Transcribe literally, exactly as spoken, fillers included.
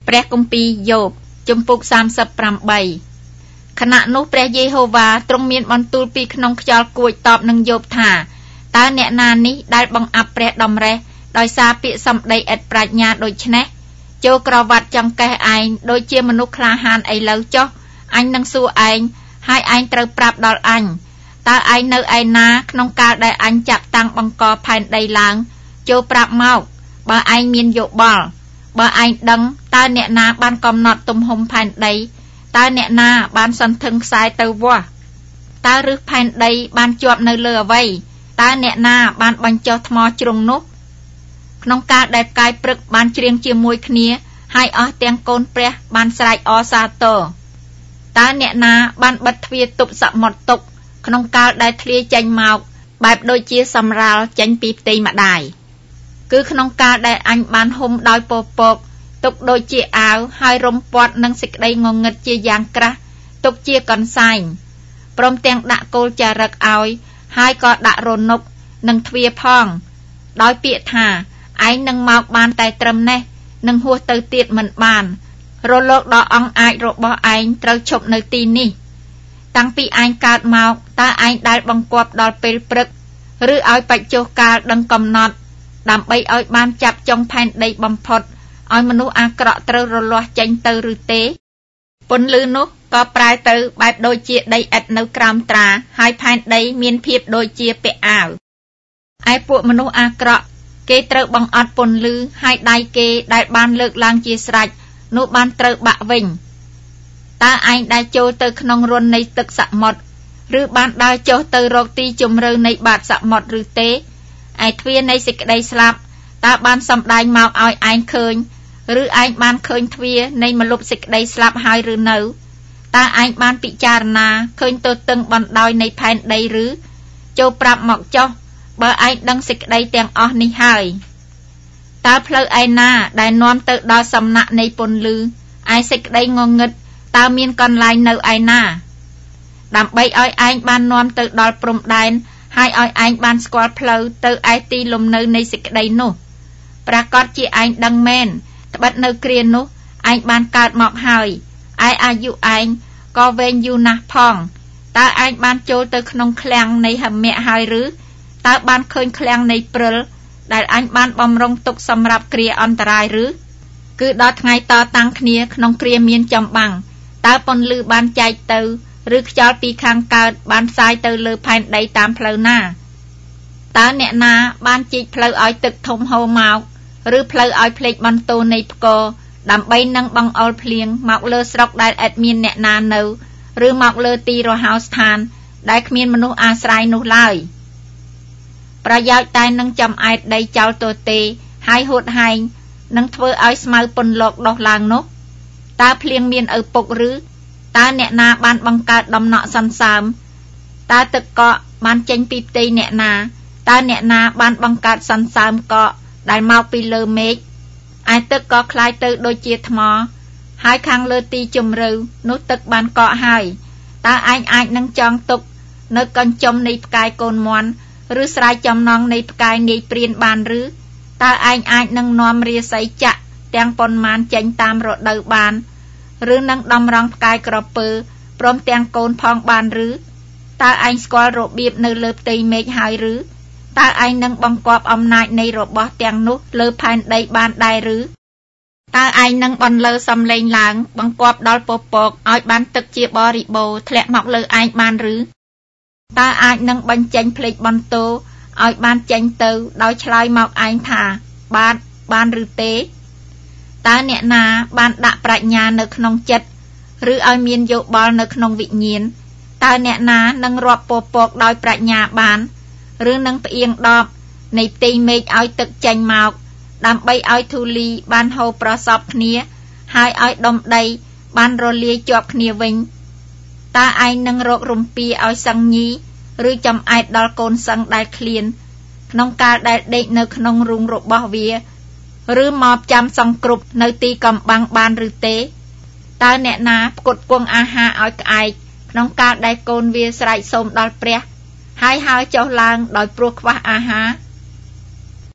ព្រះគម្ពីរយោបជំពូកសាមសិបប្រាំបីខណៈនោះព្រះយេហូវ៉ាទ្រង់មានបន្ទូលពីក្នុងខ្យល់គួចតបនឹងយោបថាតើអ្នកណានេះដែលបង្អាប់ព្រះតម្រេះដោយសារពាក្យសម្ដីឥតប្រាជ្ញាដូច្នេះចូលក្រវ៉ាត់ចង្កេះឯងដូចជាមនុស្សក្លាហានឥឡូវចុះអញនឹងសួរឯងហើយឯងត្រូវប្រាប់ដល់អញតើឯងនៅឯណាក្នុងកាលដែលអញចាប់តាំងបង្កផែនដីឡើងចូលប្រាប់មកបើឯងមានយោបល់បើឯងដឹងតើអ្នកណាបានកំណត់ទំហំផែនដីតើអ្នកណាបានសន្ធឹងខ្សែទៅវាស់តើឫសផែនដីបានជាប់នៅលើអ្វីតើអ្នកណាបានបញ្ចុះថ្មជ្រុងនោះក្នុងកាលដែលផ្កាយព្រឹកបានច្រៀងជាមួយគ្នាហើយអស់ទាំងកូនព្រះបានស្រែកអសាទរតើអ្នកណាបានបិទទ្វារទប់សមុទ្រទុកក្នុងកាលដែលធ្លាយចេញមកបែបដូចជាសម្រាលចេញពីផ្ទៃម្ដាយគឺក្នុងកាលដែលអញបានហុំដោយពពកទុកដូចជាអាវហើយរំពាត់នឹងសេចក្តីងងឹតជាយ៉ាងក្រាស់ទុកជាកន្សែងព្រមទាំងដាក់គោលចារឹកឲ្យហើយក៏ដាក់រនុកនឹងទ្វារផងដោយពាក្យថាឯងនឹងមកបានតែត្រឹមនេះនឹងហួសទៅទៀតមិនបានរលកដ៏អង់អាចរបស់ឯងត្រូវឈប់នៅទីនេះតាំងពីឯងកើតមកតើឯងដែលបង្គាប់ដល់ពេលព្រឹកឬឲ្យបច្ចុប្បន្នកាលដឹងកំណត់ដើម្បីឲ្យបានចាប់ចុងផែនដីបំផុតឲ្យមនុស្សអាក្រក់ត្រូវរលាស់ចេញទៅឬទេពន្លឺនោះក៏ប្រែទៅបែបដូចជាដីឥដ្ឋនៅក្រោមត្រាហើយផែនដីមានភាពដូចជាពាក់អាវឯពួកមនុស្សអាក្រក់គេត្រូវបង្អត់ពន្លឺហើយដៃគេដែលបានលើកឡើងជាស្រេចនោះបានត្រូវបាក់វិញតើឯងដែលចូលទៅក្នុងរន្ធនៃទឹកសមុទ្រឬបានដើរចុះទៅរកទីជម្រៅនៃបាតសមុទ្រឬទេឯទ្វារនៃសេចក្តីស្លាប់តើបានសម្ដែងមកឲ្យឯងឃើញឬឯងបានឃើញទ្វារនៃមលុបសេចក្តីស្លាប់ហើយឬនៅតើឯងបានពិចារណាឃើញទទឹងបណ្ដោយនៃផែនដីឬចូលប្រាប់មកចុះបើឯងដឹងសេចក្តីទាំងអស់នេះហើយតើផ្លូវឯណាដែលនាំទៅដល់សំណាក់នៃពន្លឺឯសេចក្តីងងឹតតើមានកន្លែងនៅឯណាដើម្បីឲ្យឯងបាននាំទៅដល់ព្រំដែនហើយឲ្យឯងបានស្គាល់ផ្លូវទៅឯទីលំនៅនៃសេចក្តីនោះប្រកាសជាឯងដឹងមែនត្បិតនៅគ្រានោះឯងបានកើតមកហើយឯអាយុឯងក៏វែងយូរណាស់ផងតើឯងបានចូលទៅក្នុងឃ្លាំងនៃហមៈហើយឬតើបានឃើញឃ្លាំងនៃព្រិលដែលអញបានបំរុងទុកសម្រាប់គ្រាអន្តរាយឬគឺដល់ថ្ងៃតតាំងគ្នាក្នុងគ្រាមានចម្បាំងតើពន្លឺបានចែកទៅឬខ្យល់ពីខាងកើតបានផ្សាយទៅលើផែនដីតាមផ្លូវណាតើអ្នកណាបានជីកផ្លូវឲ្យទឹកធំហូរមកឬផ្លូវឲ្យភ្លេចបន្ទោនៃផ្គរដើម្បីនឹងបង្អុលភ្លៀងមកលើស្រុកដែលឥតមានអ្នកណានៅឬមកលើទីរហោស្ថានដែលគ្មានមនុស្សអាស្រ័យនោះឡើយប្រយោជន៍តែនឹងចំអែតដីចោលទទេហើយហួតហែងនឹងធ្វើឲ្យស្មៅពន្លកដុះឡើងនោះតើភ្លៀងមានឪពុកឬតើអ្នកណាបានបង្កើតដំណក់សន្សើមតើទឹកកកបានចេញពីផ្ទៃអ្នកណាតើអ្នកណាបានបង្កើតសន្សើមកកដែលមកពីលើមេឃឯទឹកក៏คล้ายទៅដូចជាថ្មហើយខាងលើទីជម្រៅនោះទឹកបានកកហើយតើឯងអាចនឹងចងទុកនៅកញ្ចុំនៃផ្កាយកូនមាន់ឬស្រែចំណងនៃផ្កាយនាយព្រានបានឬតើឯងអាចនឹងនាំរាសីចាក់ទាំងប៉ុន្មានចេញតាមរដូវបានឬនឹងដំរងផ្កាយក្រពើព្រមទាំងកូនផងបានឬតើឯងស្គាល់របៀបនៅលើផ្ទៃមេឃហើយឬតើឯងនឹងបង្គាប់អំណាចនៃរបស់ទាំងនោះលើផែនដីបានដែរឬតើឯងនឹងបន្លឺសំឡេងឡើងបង្គាប់ដល់ពពកឲ្យបានទឹកជាបរិបូរណ៍ធ្លាក់មកលើឯងបានឬតើអាចនឹងបញ្ចេញភ្លេចបន្ទោឲ្យបានចេញទៅដោយឆ្លើយមកឯងថាបាទបានឬទេតើអ្នកណាបានដាក់ប្រាជ្ញានៅក្នុងចិត្តឬឲ្យមានយោបល់នៅក្នុងវិញ្ញាណតើអ្នកណានឹងរាប់ពពកដោយប្រាជ្ញាបានឬនឹងផ្អៀងដបនៃផ្ទៃមេឃឲ្យទឹកចេញមកដើម្បីឲ្យធូលីបានហូរប្រសពគ្នាហើយឲ្យដុំដីបានរលាយជាប់គ្នាវិញតើឯងនឹងរករំពាឲ្យសឹងញីឬចំអែតដល់កូនសឹងដែលឃ្លានក្នុងកាលដែលដេកនៅក្នុងរូងរបស់វាឬមកចាំសង្គ្រប់នៅទីកំបាំងបានឬទេតើអ្នកណាផ្គត់ផ្គង់អាហារឲ្យក្អែកក្នុងកាលដែលកូនវាស្រែកសូមដល់ព្រះហើយហើរចុះឡើងដោយព្រោះខ្វះអាហារ